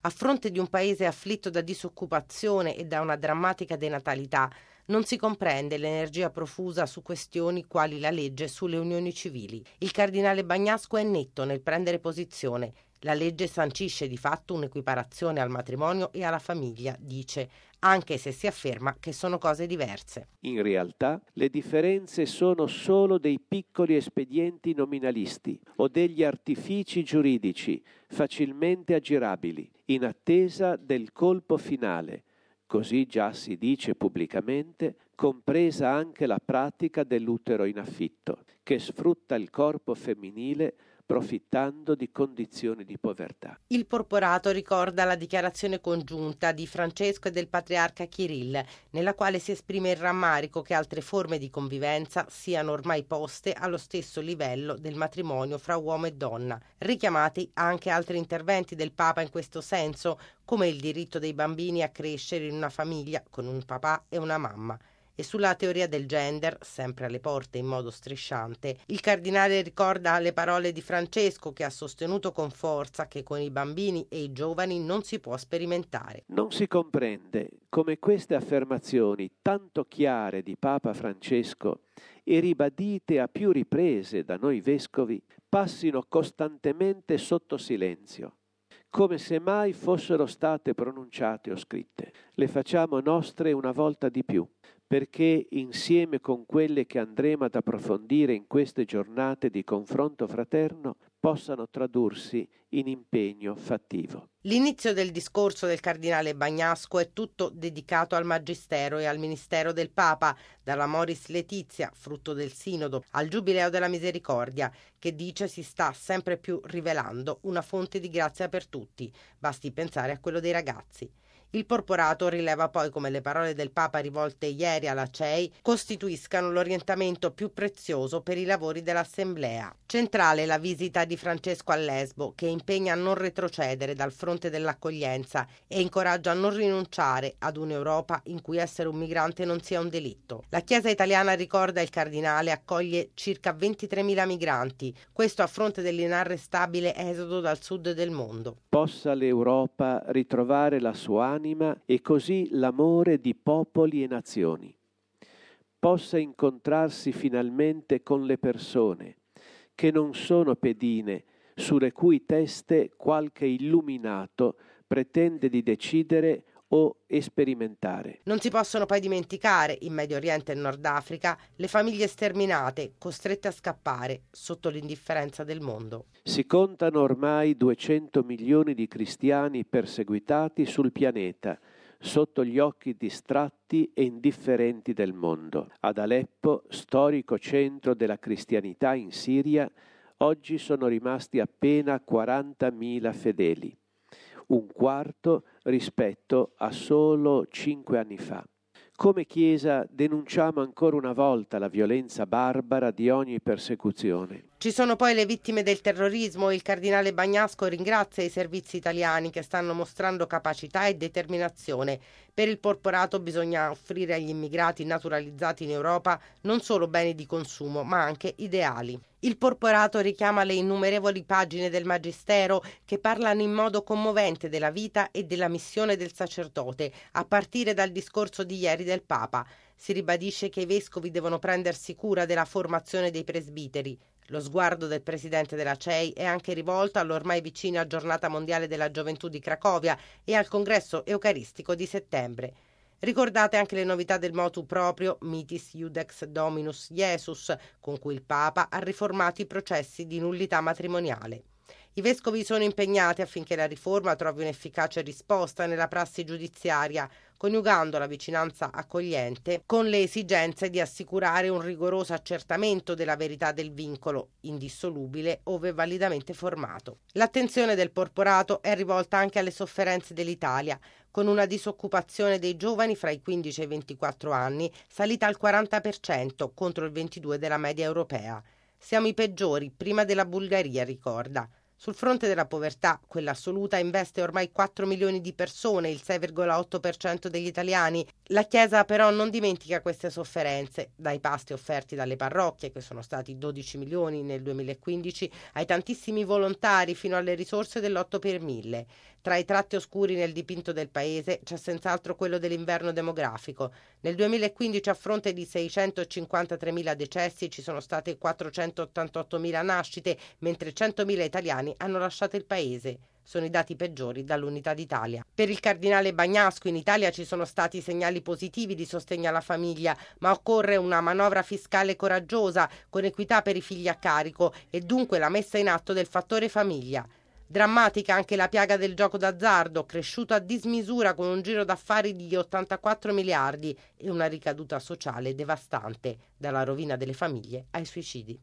A fronte di un paese afflitto da disoccupazione e da una drammatica denatalità, non si comprende l'energia profusa su questioni quali la legge sulle unioni civili. Il cardinale Bagnasco è netto nel prendere posizione. La legge sancisce di fatto un'equiparazione al matrimonio e alla famiglia, dice, anche se si afferma che sono cose diverse. In realtà le differenze sono solo dei piccoli espedienti nominalisti o degli artifici giuridici facilmente aggirabili, in attesa del colpo finale. Così già si dice pubblicamente, compresa anche la pratica dell'utero in affitto, che sfrutta il corpo femminile profittando di condizioni di povertà. Il porporato ricorda la dichiarazione congiunta di Francesco e del patriarca Kirill, nella quale si esprime il rammarico che altre forme di convivenza siano ormai poste allo stesso livello del matrimonio fra uomo e donna. Richiamati anche altri interventi del Papa in questo senso, come il diritto dei bambini a crescere in una famiglia con un papà e una mamma. E sulla teoria del gender, sempre alle porte in modo strisciante, il cardinale ricorda le parole di Francesco, che ha sostenuto con forza che con i bambini e i giovani non si può sperimentare. Non si comprende come queste affermazioni tanto chiare di Papa Francesco e ribadite a più riprese da noi vescovi passino costantemente sotto silenzio, come se mai fossero state pronunciate o scritte. Le facciamo nostre una volta di più, perché insieme con quelle che andremo ad approfondire in queste giornate di confronto fraterno possano tradursi in impegno fattivo. L'inizio del discorso del cardinale Bagnasco è tutto dedicato al Magistero e al Ministero del Papa, dalla Moris Laetitia, frutto del Sinodo, al Giubileo della Misericordia, che dice si sta sempre più rivelando una fonte di grazia per tutti. Basti pensare a quello dei ragazzi. Il porporato rileva poi come le parole del Papa rivolte ieri alla CEI costituiscano l'orientamento più prezioso per i lavori dell'Assemblea. Centrale la visita di Francesco a Lesbo, che impegna a non retrocedere dal fronte dell'accoglienza e incoraggia a non rinunciare ad un'Europa in cui essere un migrante non sia un delitto. La Chiesa italiana, ricorda il cardinale, accoglie circa 23.000 migranti, questo a fronte dell'inarrestabile esodo dal sud del mondo. Possa l'Europa ritrovare la sua anima e così l'amore di popoli e nazioni. Possa incontrarsi finalmente con le persone, che non sono pedine sulle cui teste qualche illuminato pretende di decidere o sperimentare. Non si possono poi dimenticare, in Medio Oriente e Nord Africa, le famiglie sterminate, costrette a scappare sotto l'indifferenza del mondo. Si contano ormai 200 milioni di cristiani perseguitati sul pianeta, sotto gli occhi distratti e indifferenti del mondo. Ad Aleppo, storico centro della cristianità in Siria, oggi sono rimasti appena 40.000 fedeli, un quarto rispetto a solo 5 anni fa. Come Chiesa denunciamo ancora una volta la violenza barbara di ogni persecuzione. Ci sono poi le vittime del terrorismo. Il cardinale Bagnasco ringrazia i servizi italiani che stanno mostrando capacità e determinazione. Per il porporato bisogna offrire agli immigrati naturalizzati in Europa non solo beni di consumo, ma anche ideali. Il porporato richiama le innumerevoli pagine del Magistero che parlano in modo commovente della vita e della missione del sacerdote, a partire dal discorso di ieri del Papa. Si ribadisce che i vescovi devono prendersi cura della formazione dei presbiteri. Lo sguardo del presidente della CEI è anche rivolto all'ormai vicina Giornata Mondiale della Gioventù di Cracovia e al Congresso Eucaristico di settembre. Ricordate anche le novità del motu proprio Mitis Iudex Dominus Iesus, con cui il Papa ha riformato i processi di nullità matrimoniale. I vescovi sono impegnati affinché la riforma trovi un'efficace risposta nella prassi giudiziaria, coniugando la vicinanza accogliente con le esigenze di assicurare un rigoroso accertamento della verità del vincolo, indissolubile ove validamente formato. L'attenzione del porporato è rivolta anche alle sofferenze dell'Italia, con una disoccupazione dei giovani fra i 15 e i 24 anni salita al 40% contro il 22% della media europea. Siamo i peggiori, prima della Bulgaria, ricorda. Sul fronte della povertà, quella assoluta investe ormai 4 milioni di persone, il 6,8% degli italiani. La Chiesa però non dimentica queste sofferenze, dai pasti offerti dalle parrocchie, che sono stati 12 milioni nel 2015, ai tantissimi volontari fino alle risorse dell'8 per 1000. Tra i tratti oscuri nel dipinto del paese c'è senz'altro quello dell'inverno demografico. Nel 2015, a fronte di 653.000 decessi, ci sono state 488.000 nascite, mentre 100.000 italiani hanno lasciato il paese. Sono i dati peggiori dall'Unità d'Italia. Per il cardinale Bagnasco in Italia ci sono stati segnali positivi di sostegno alla famiglia, ma occorre una manovra fiscale coraggiosa, con equità per i figli a carico e dunque la messa in atto del fattore famiglia. Drammatica anche la piaga del gioco d'azzardo, cresciuto a dismisura con un giro d'affari di 84 miliardi e una ricaduta sociale devastante, dalla rovina delle famiglie ai suicidi.